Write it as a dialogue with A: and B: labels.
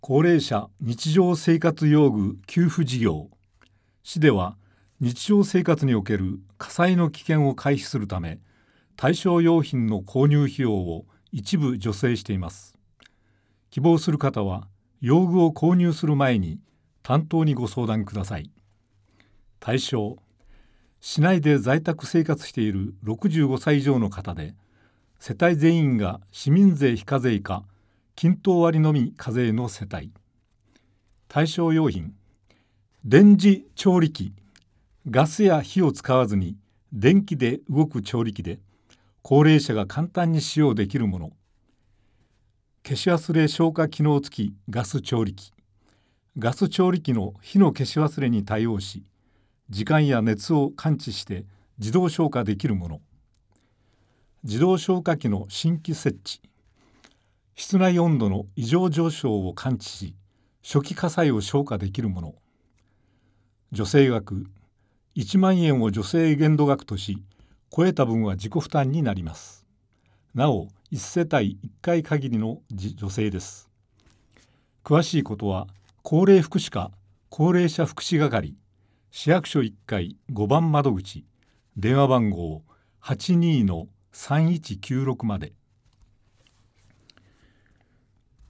A: 高齢者日常生活用具給付事業。市では日常生活における火災の危険を回避するため、対象用品の購入費用を一部助成しています。希望する方は用具を購入する前に担当にご相談ください。対象、市内で在宅生活している65歳以上の方で、世帯全員が市民税非課税か均等割のみ課税の世帯。対象用品、電磁調理器、ガスや火を使わずに電気で動く調理器で高齢者が簡単に使用できるもの。消し忘れ消火機能付きガス調理器。ガス調理器の火の消し忘れに対応し、時間や熱を感知して自動消火できるもの。自動消火器の新規設置。室内温度の異常上昇を感知し、初期火災を消火できるもの。助成額、1万円を助成限度額とし、超えた分は自己負担になります。なお、1世帯1回限りの助成です。詳しいことは、高齢福祉課高齢者福祉係、市役所1階5番窓口、電話番号 82-3196 まで。